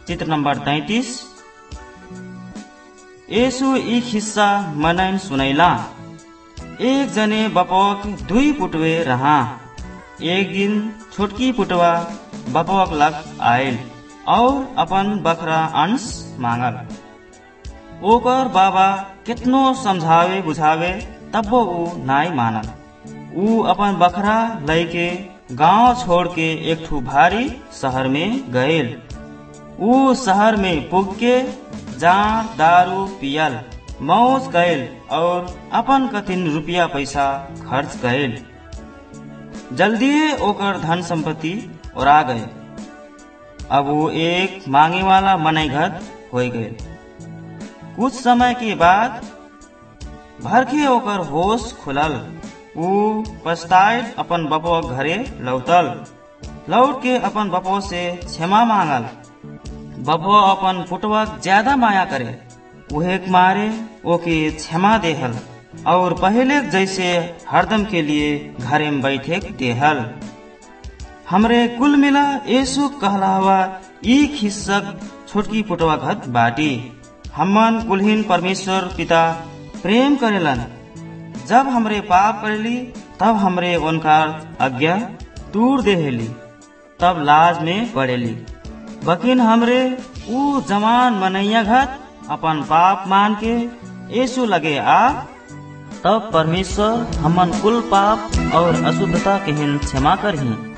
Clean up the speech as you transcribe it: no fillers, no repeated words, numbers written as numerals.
चित्र नंबर 33। यीशु एक हिस्सा मनैन सुनैला। एक जने बपौक 2 पुटवे रहा। एक दिन छोटकी पुटवा बपौक लग आयल और अपन बखरा अंश मांगल। ओकर बाबा कितनो समझावे बुझावे तब्बो ऊ नाई मानल। ऊ अपन बखरा लैके गांव छोड़ के एक ठू भारी शहर में गयल। ऊ शहर में पुग के जान दारू पियल, मौज कैल और अपन कथिन रुपया पैसा खर्च कैल। जल्दी ओकर धन संपत्ति उड़ा गए। अब वो एक मांगे वाला मनैघत हो गए। कुछ समय के बाद भरके ओकर होश खुलल। ऊ पछताए अपन बपो घरे लौटल। लौट के अपन बपो से क्षमा मांगल। बपो अपन पुटवा ज्यादा माया करे, उहे मारे ओके क्षमा देहल और पहले जैसे हरदम के लिए घरे में बैठे देहल। हमरे कुल मिला यीशु कहलावा एक हिस्सा छोटकी पुटवा घत बाटी। हमन कुलहीन परमेश्वर पिता प्रेम करेलन। जब हमरे पाप करेली तब हमरे उनका आज्ञा दूर देहेली, तब लाज में पड़ेली। बकिन हमरे ऊ जवान मनैया घत अपन पाप मान के यीशु लगे आ, तब परमेश्वर हमन कुल पाप और अशुद्धता के क्षमा करही।